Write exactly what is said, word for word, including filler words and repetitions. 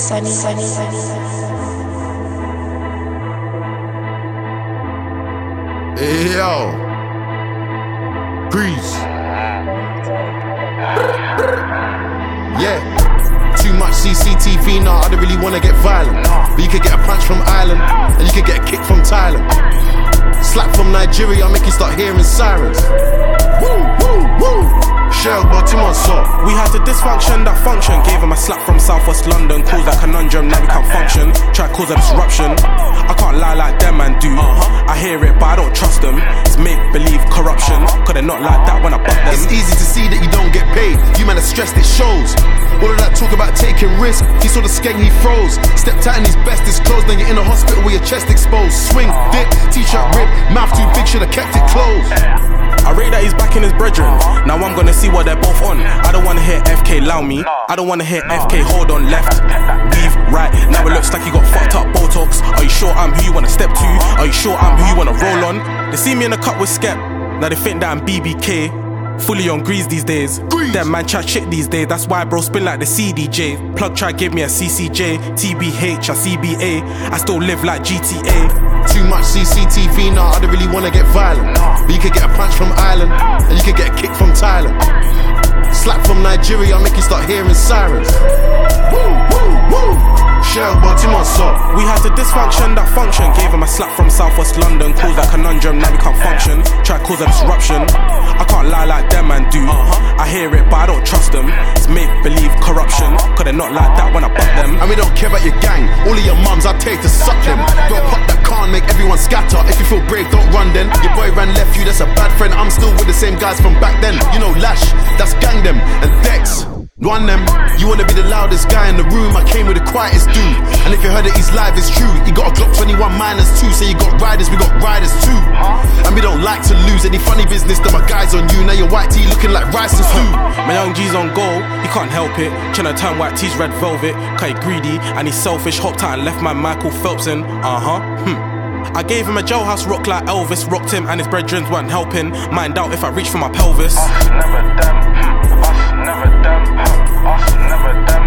sunny, sunny, sunny. Hey, yo. Breeze. Yeah. Too much C C T V, nah, I don't really wanna get violent. But you could get a punch from Ireland, and you could get a kick from Thailand. Slap from Nigeria, I'll make you start hearing sirens. Woo, woo, woo. Shell, Baltimore, so. We had the dysfunction that function. Gave him a slap from Southwest London. Caused that conundrum, now we can't function. Try to cause a disruption. I can't lie like them man do. I hear it, but I don't trust them. It's make-believe corruption. Cause they're not like that when I butt them. It's easy to see that you don't get paid. You man are stressed, it shows. All of that talk about taking risk. He saw the skeng, he froze. Stepped out in his bestest clothes. Then you're in a hospital with your chest exposed. Swing, dip, t-shirt rip. Mouth too big, should've kept it closed. I rate that he's back in his brethren. Now I'm gonna see what they're both on. I don't wanna hear F K allow me. I don't wanna hear F K hold on left. Weave right. Now it looks like you got fucked up Botox. Are you sure I'm who you wanna step to? Are you sure I'm who you wanna roll on? They see me in the cup with Skep. Now they think that I'm B B K. Fully on grease these days. Grease. Them man chat shit these days. That's why bro spin like the C D J. Plug try give me a C C J, T B H or C B A. I still live like G T A. Too much C C T V, nah, I don't really wanna get violent. But you could get a punch from Ireland, and you could get a kick from Thailand. Slap from Nigeria, I'll make you start hearing sirens. Woo, woo, woo. Shell, Baltimore, so. We had the dysfunction that function. Gave him a slap from Southwest London. Caused that conundrum, now we can't function. Try to cause a disruption. I can't lie like them man do. I hear it, but I don't trust them. It's make-believe corruption. Cause they're not like that when I butt them. And we don't care about your gang. All of your mums, I'll tell you to suck them. Bro, pop that can't make everyone scatter. If you feel brave, don't run then. Your boy ran left you, that's a bad friend. I'm still with the same guys from back then. You know Lash, that's gang them. And Dex, one them. You wanna be the loudest guy in the room, I came with the quietest dude. And if you heard that he's live, it's true. He got a Glock twenty-one minus two. Say you got riders, we got riders too. And we don't like to lose any funny business that my guys on you. Now your white tee looking like rice and stew. My young G's on goal, he can't help it. Tryna turn white tees red velvet. Cause he greedy and he's selfish. Hopped out and left my Michael Phelps in. Uh-huh, hmm. I gave him a jailhouse rock like Elvis. Rocked him and his brethren weren't helping. Mind out if I reach for my pelvis. Us never them, us never them, us never them.